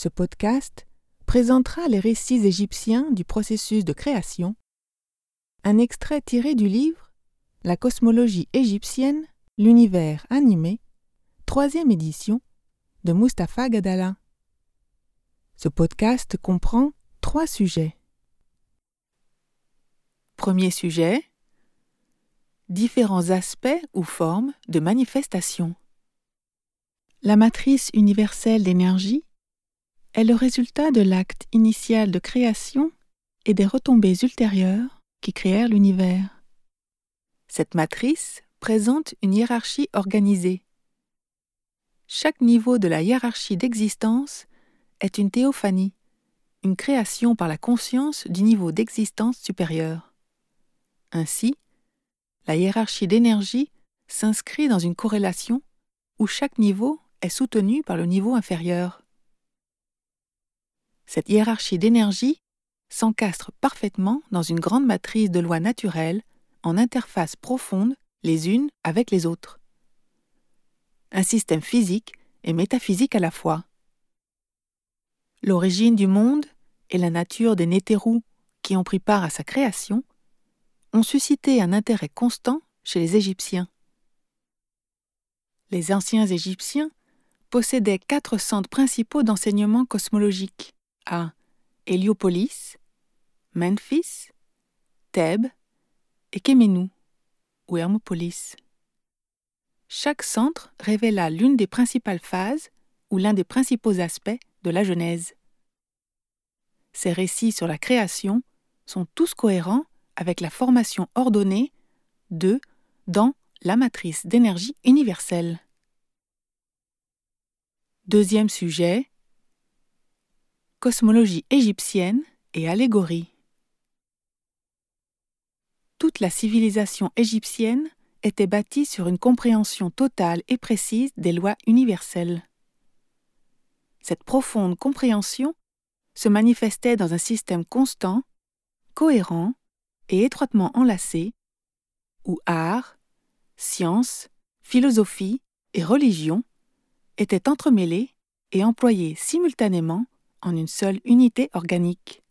Ce podcast présentera les récits égyptiens du processus de création, un extrait tiré du livre La cosmologie égyptienne, l'univers animé, 3e édition, de Mustapha Gadala. Ce podcast comprend 3 sujets. Premier sujet, différents aspects ou formes de manifestation. La matrice universelle d'énergie est le résultat de l'acte initial de création et des retombées ultérieures qui créèrent l'univers. Cette matrice présente une hiérarchie organisée. Chaque niveau de la hiérarchie d'existence est une théophanie, une création par la conscience du niveau d'existence supérieur. Ainsi, la hiérarchie d'énergie s'inscrit dans une corrélation où chaque niveau est soutenu par le niveau inférieur. Cette hiérarchie d'énergie s'encastre parfaitement dans une grande matrice de lois naturelles en interface profonde les unes avec les autres. Un système physique et métaphysique à la fois. L'origine du monde et la nature des Nétérous qui ont pris part à sa création ont suscité un intérêt constant chez les Égyptiens. Les anciens Égyptiens possédaient 4 centres principaux d'enseignement cosmologique à Héliopolis, Memphis, Thèbes et Kéménou, ou Hermopolis. Chaque centre révéla l'une des principales phases ou l'un des principaux aspects de la Genèse. Ces récits sur la création sont tous cohérents avec la formation ordonnée dans la matrice d'énergie universelle. Deuxième sujet, cosmologie égyptienne et allégorie. Toute la civilisation égyptienne était bâtie sur une compréhension totale et précise des lois universelles. Cette profonde compréhension se manifestait dans un système constant, cohérent et étroitement enlacé, où art, science, philosophie et religion étaient entremêlés et employés simultanément en une seule unité organique.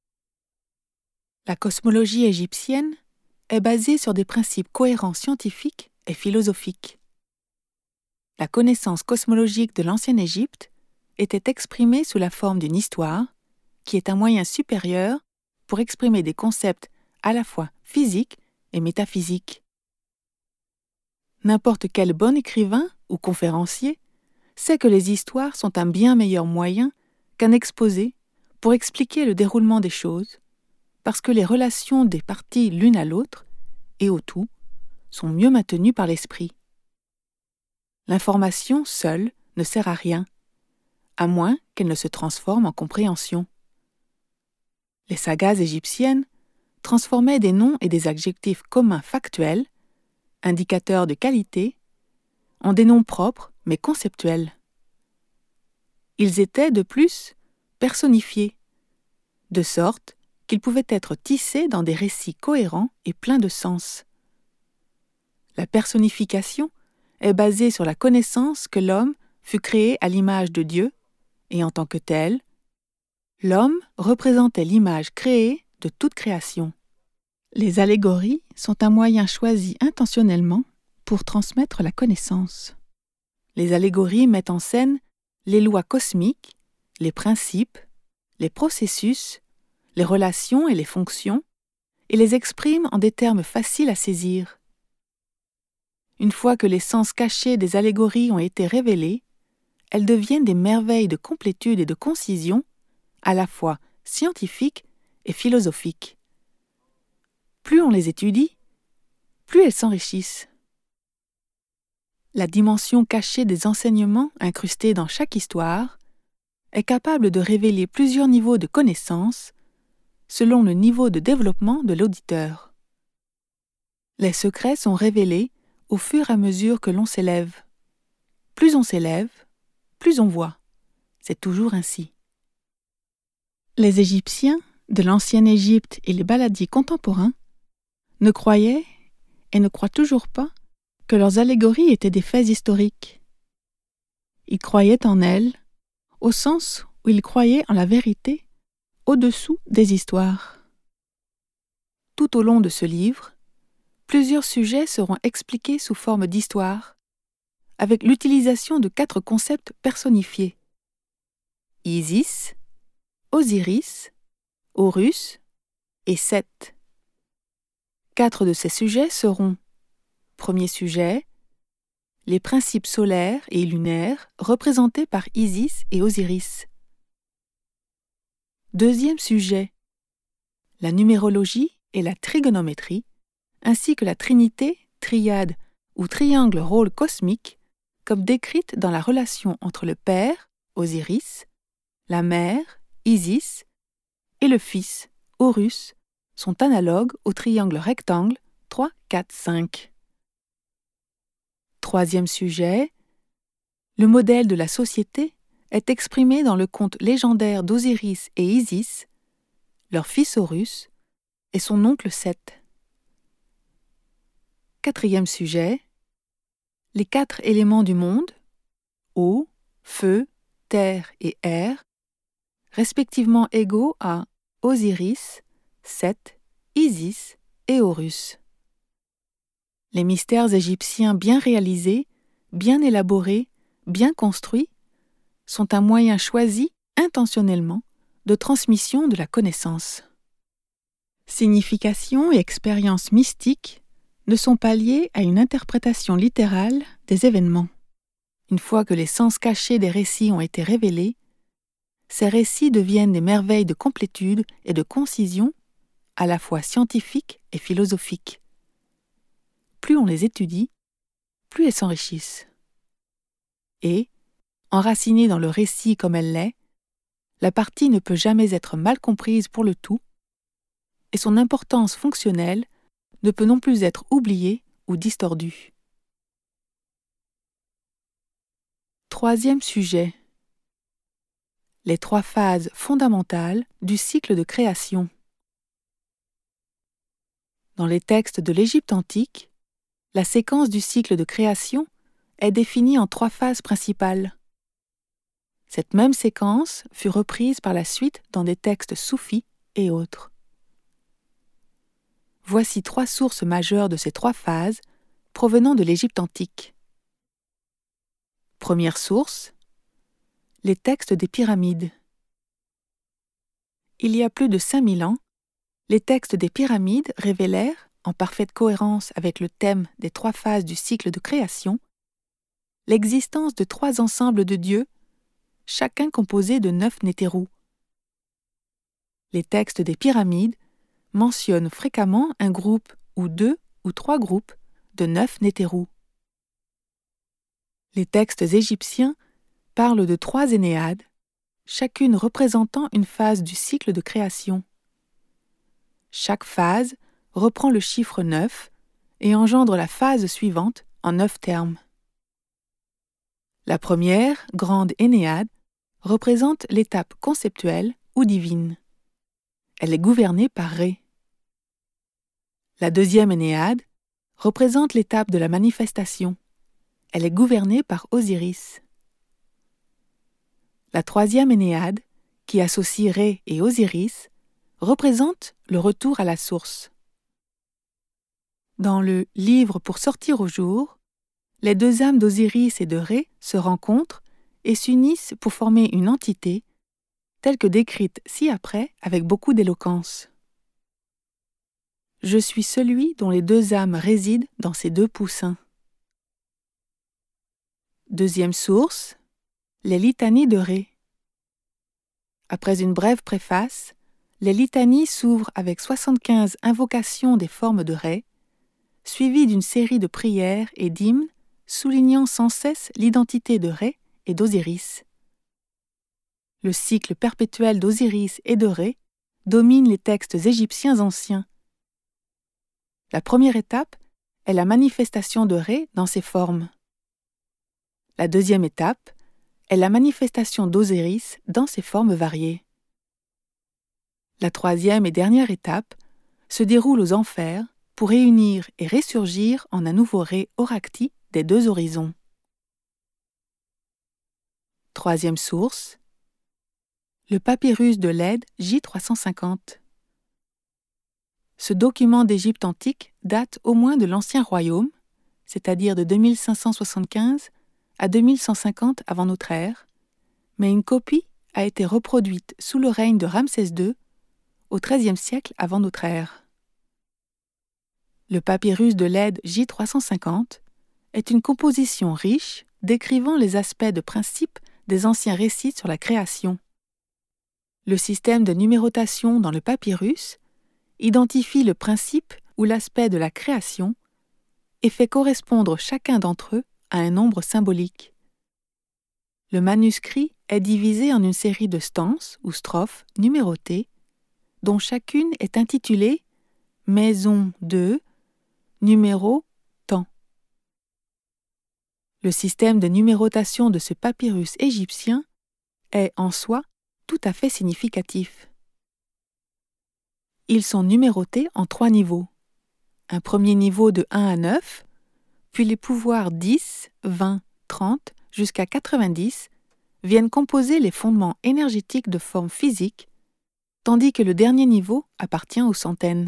La cosmologie égyptienne est basée sur des principes cohérents scientifiques et philosophiques. La connaissance cosmologique de l'ancienne Égypte était exprimée sous la forme d'une histoire, qui est un moyen supérieur pour exprimer des concepts à la fois physiques et métaphysiques. N'importe quel bon écrivain ou conférencier sait que les histoires sont un bien meilleur moyen qu'un exposé pour expliquer le déroulement des choses, parce que les relations des parties l'une à l'autre et au tout sont mieux maintenues par l'esprit. L'information seule ne sert à rien, à moins qu'elle ne se transforme en compréhension. Les sagas égyptiennes transformaient des noms et des adjectifs communs factuels, indicateurs de qualité, en des noms propres mais conceptuels. Ils étaient, de plus, personnifiés, de sorte qu'ils pouvaient être tissés dans des récits cohérents et pleins de sens. La personnification est basée sur la connaissance que l'homme fut créé à l'image de Dieu, et en tant que tel, l'homme représentait l'image créée de toute création. Les allégories sont un moyen choisi intentionnellement pour transmettre la connaissance. Les allégories mettent en scène les lois cosmiques, les principes, les processus, les relations et les fonctions, et les expriment en des termes faciles à saisir. Une fois que les sens cachés des allégories ont été révélés, elles deviennent des merveilles de complétude et de concision, à la fois scientifiques et philosophiques. Plus on les étudie, plus elles s'enrichissent. La dimension cachée des enseignements incrustés dans chaque histoire est capable de révéler plusieurs niveaux de connaissance selon le niveau de développement de l'auditeur. Les secrets sont révélés au fur et à mesure que l'on s'élève. Plus on s'élève, plus on voit. C'est toujours ainsi. Les Égyptiens de l'ancienne Égypte et les baladiers contemporains ne croyaient et ne croient toujours pas que leurs allégories étaient des faits historiques. Ils croyaient en elles au sens où ils croyaient en la vérité au-dessous des histoires. Tout au long de ce livre, plusieurs sujets seront expliqués sous forme d'histoires, avec l'utilisation de 4 concepts personnifiés: Isis, Osiris, Horus et Seth. 4 de ces sujets seront: premier sujet, les principes solaires et lunaires représentés par Isis et Osiris. Deuxième sujet, la numérologie et la trigonométrie, ainsi que la trinité, triade ou triangle rôle cosmique, comme décrite dans la relation entre le père, Osiris, la mère, Isis, et le fils, Horus, sont analogues au triangle rectangle 3, 4, 5. Troisième sujet, le modèle de la société est exprimé dans le conte légendaire d'Osiris et Isis, leur fils Horus et son oncle Seth. Quatrième sujet, les 4 éléments du monde, eau, feu, terre et air, respectivement égaux à Osiris, Seth, Isis et Horus. Les mystères égyptiens bien réalisés, bien élaborés, bien construits, sont un moyen choisi intentionnellement de transmission de la connaissance. Signification et expérience mystique ne sont pas liées à une interprétation littérale des événements. Une fois que les sens cachés des récits ont été révélés, ces récits deviennent des merveilles de complétude et de concision, à la fois scientifiques et philosophiques. Plus on les étudie, plus elles s'enrichissent. Et, enracinée dans le récit comme elle l'est, la partie ne peut jamais être mal comprise pour le tout, et son importance fonctionnelle ne peut non plus être oubliée ou distordue. Troisième sujet. Les 3 phases fondamentales du cycle de création. Dans les textes de l'Égypte antique, la séquence du cycle de création est définie en 3 phases principales. Cette même séquence fut reprise par la suite dans des textes soufis et autres. Voici 3 sources majeures de ces 3 phases provenant de l'Égypte antique. Première source, les textes des pyramides. Il y a plus de 5000 ans, les textes des pyramides révélèrent, en parfaite cohérence avec le thème des 3 phases du cycle de création, l'existence de 3 ensembles de dieux, chacun composé de 9 nétérous. Les textes des pyramides mentionnent fréquemment un groupe ou 2 ou 3 groupes de 9 nétérous. Les textes égyptiens parlent de 3 Énéades, chacune représentant une phase du cycle de création. Chaque phase reprend le chiffre 9 et engendre la phase suivante en 9 termes. La première, grande Énéade, représente l'étape conceptuelle ou divine. Elle est gouvernée par Ré. La deuxième Énéade représente l'étape de la manifestation. Elle est gouvernée par Osiris. La troisième Énéade, qui associe Ré et Osiris, représente le retour à la source. Dans le « Livre pour sortir au jour », les 2 âmes d'Osiris et de Ré se rencontrent et s'unissent pour former une entité, telle que décrite ci-après avec beaucoup d'éloquence. Je suis celui dont les 2 âmes résident dans ces 2 poussins. Deuxième source, les litanies de Ré. Après une brève préface, les litanies s'ouvrent avec 75 invocations des formes de Ré, suivies d'une série de prières et d'hymnes soulignant sans cesse l'identité de Ré et d'Osiris. Le cycle perpétuel d'Osiris et de Ré domine les textes égyptiens anciens. La première étape est la manifestation de Ré dans ses formes. La deuxième étape est la manifestation d'Osiris dans ses formes variées. La troisième et dernière étape se déroule aux enfers pour réunir et ressurgir en un nouveau Ré Orakti des 2 horizons. Troisième source, Le papyrus de Leyde J350. Ce document d'Égypte antique date au moins de l'Ancien Royaume, c'est-à-dire de 2575 à 2150 avant notre ère, mais une copie a été reproduite sous le règne de Ramsès II au XIIIe siècle avant notre ère. Le papyrus de Leyde J350 est une composition riche décrivant les aspects de principe des anciens récits sur la création. Le système de numérotation dans le papyrus identifie le principe ou l'aspect de la création et fait correspondre chacun d'entre eux à un nombre symbolique. Le manuscrit est divisé en une série de stances ou strophes numérotées, dont chacune est intitulée « Maison de » numéro tant. Le système de numérotation de ce papyrus égyptien est en soi tout à fait significatif. Ils sont numérotés en 3 niveaux. Un premier niveau de 1 à 9, puis les pouvoirs 10, 20, 30 jusqu'à 90 viennent composer les fondements énergétiques de forme physique, tandis que le dernier niveau appartient aux centaines.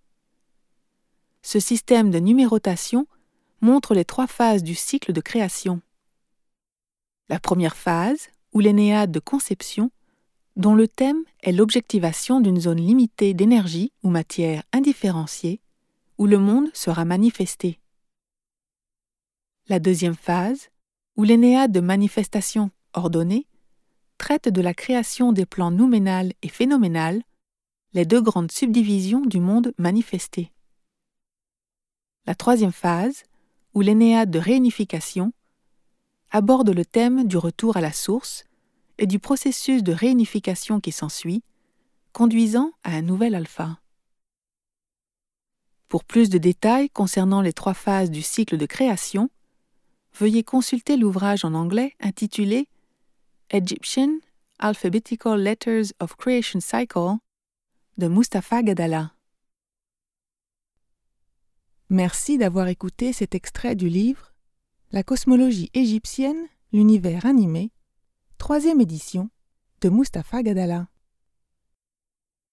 Ce système de numérotation montre les 3 phases du cycle de création. La première phase, ou l'énéade de conception, dont le thème est l'objectivation d'une zone limitée d'énergie ou matière indifférenciée, où le monde sera manifesté. La deuxième phase, ou l'énéade de manifestation ordonnée, traite de la création des plans nouménal et phénoménal, les 2 grandes subdivisions du monde manifesté. La troisième phase, ou l'énéade de réunification, aborde le thème du retour à la source et du processus de réunification qui s'ensuit, conduisant à un nouvel alpha. Pour plus de détails concernant les 3 phases du cycle de création, veuillez consulter l'ouvrage en anglais intitulé Egyptian Alphabetical Letters of Creation Cycle de Mustapha Gadala. Merci d'avoir écouté cet extrait du livre La cosmologie égyptienne, l'univers animé, 3e édition de Mustapha Gadala.